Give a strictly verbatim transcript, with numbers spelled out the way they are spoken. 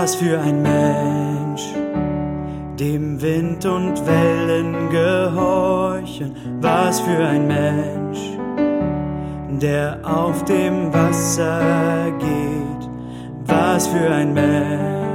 Was für ein Mensch, dem Wind und Wellen gehorchen. Was für ein Mensch, der auf dem Wasser geht. Was für ein Mensch,